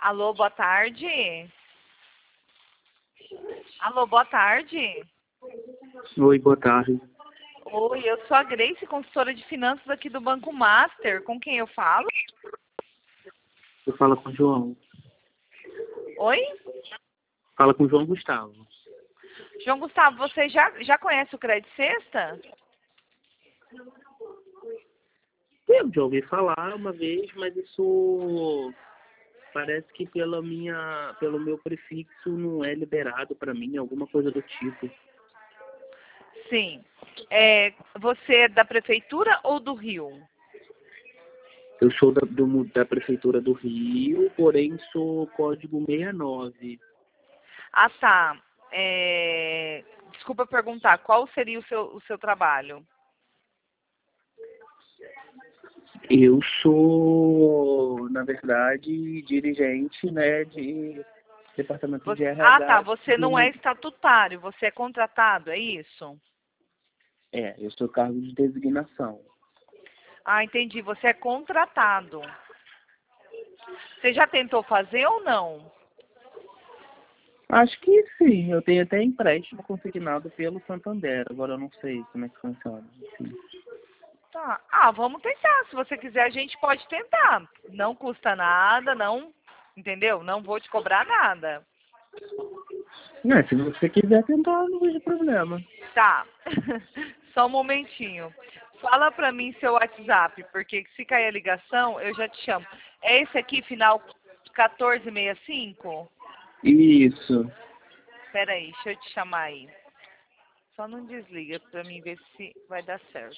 Alô, boa tarde. Alô, boa tarde. Oi, boa tarde. Oi, eu sou a Grace, consultora de finanças aqui do Banco Master. Com quem eu falo? Eu falo com o João. Oi? Fala com o João Gustavo. João Gustavo, você já conhece o Crédito Sexta? Eu já ouvi falar uma vez, mas isso parece que pelo meu prefixo não é liberado para mim, alguma coisa do tipo. Sim. Você é da Prefeitura ou do Rio? Eu sou da Prefeitura do Rio, porém sou código 69. Ah, tá. Desculpa perguntar, qual seria o seu trabalho? Eu sou, na verdade, dirigente, né, de departamento de Ah, tá. RH Você não é estatutário, você é contratado, é isso? eu sou cargo de designação. Ah, entendi. Você é contratado. Você já tentou fazer ou não? Acho que sim, eu tenho até empréstimo consignado pelo Santander, agora eu não sei como é que funciona. Enfim. Tá. Ah, vamos tentar. Se você quiser, a gente pode tentar. Não custa nada, não, entendeu? Não vou te cobrar nada. Se você quiser tentar, não vejo problema. Tá. Só um momentinho. Fala pra mim seu WhatsApp, porque se cair a ligação, eu já te chamo. É esse aqui, final 1465? Isso. Espera aí, deixa eu te chamar aí. Só não desliga pra mim ver se vai dar certo.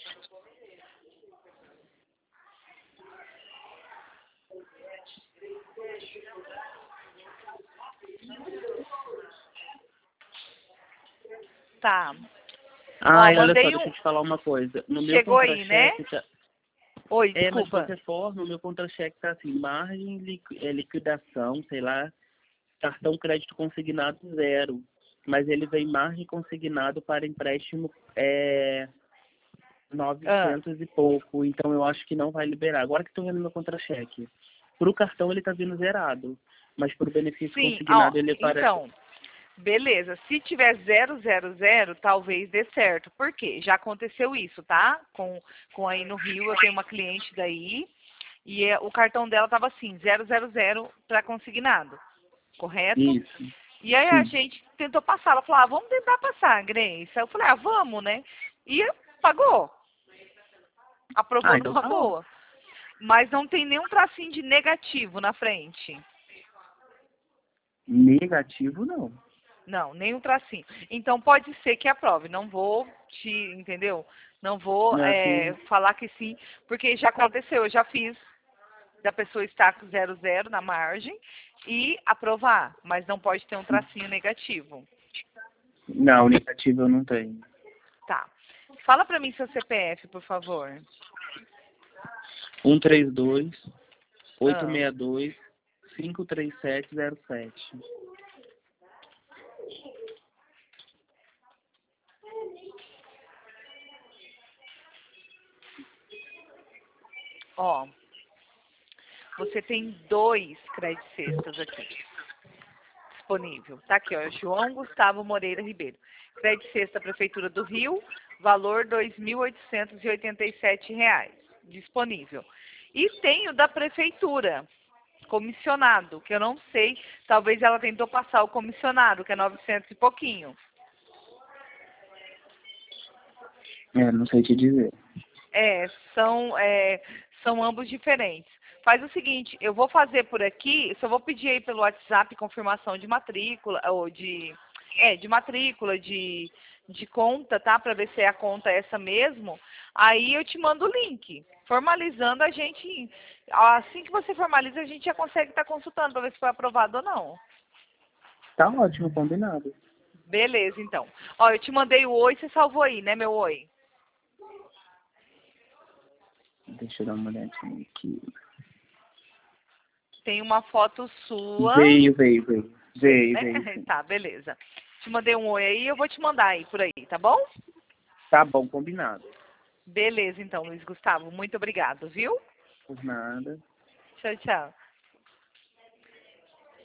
Tá. Ó, Ai, olha só, mandei deixa eu te falar uma coisa. No meu Chegou aí, né? contra-cheque tá... Oi, mas de desculpa. qualquer forma, o meu contra-cheque tá assim, margem, liquidação, sei lá, cartão crédito consignado zero. Mas ele vem margem consignado para empréstimo Ah, 900 e pouco, então eu acho que não vai liberar. Agora que estou vendo meu contra-cheque. Para o cartão ele está vindo zerado, mas para o benefício sim, ó, consignado ele parece... então, beleza. Se tiver 000, talvez dê certo. Por quê? Já aconteceu isso, tá? Com aí no Rio, eu tenho uma cliente daí, e o cartão dela tava assim, 000 para consignado, correto? Isso, E aí a sim. gente tentou passar. Ela falou, vamos tentar passar, Grace. Aí eu falei, vamos, né? E pagou. Aprovou Então numa tá ótimo. boa. Mas não tem nenhum tracinho de negativo na frente. Negativo não. Não, nenhum tracinho. Então pode ser que aprove. Não vou entendeu? Não vou Não, assim, falar que sim, porque já aconteceu, eu já fiz da pessoa estar com 0 na margem e aprovar, mas não pode ter um tracinho negativo. não, negativo eu não tenho. Tá. Fala pra mim seu CPF, por favor. 132 Ah, 862 53707. ó, você tem 2 créditos cestas aqui disponível. Tá aqui, ó, João Gustavo Moreira Ribeiro. Crédito cesta Prefeitura do Rio, valor R$ 2.887 disponível. E tem o da Prefeitura, comissionado, que eu não sei, talvez ela tentou passar o comissionado, que é 900 e pouquinho. Não sei te dizer. É, são ambos diferentes. Faz o seguinte, eu vou fazer por aqui, só vou pedir aí pelo WhatsApp confirmação de matrícula, ou de matrícula, de conta, tá? Para ver se é a conta essa mesmo. Aí eu te mando o link. Formalizando, a gente, assim que você formaliza, a gente já consegue estar consultando para ver se foi aprovado ou não. Tá ótimo, combinado. Beleza, então. Ó, eu te mandei o oi, você salvou aí, né, meu oi? Deixa eu dar uma olhadinha aqui. Tem uma foto sua. Veio, Veio, né? sim. Tá, beleza. Te mandei um oi aí, eu vou te mandar aí por aí, tá bom? Tá bom, combinado. Beleza, então, Luiz Gustavo. Muito obrigado, viu? Por nada. Tchau, tchau.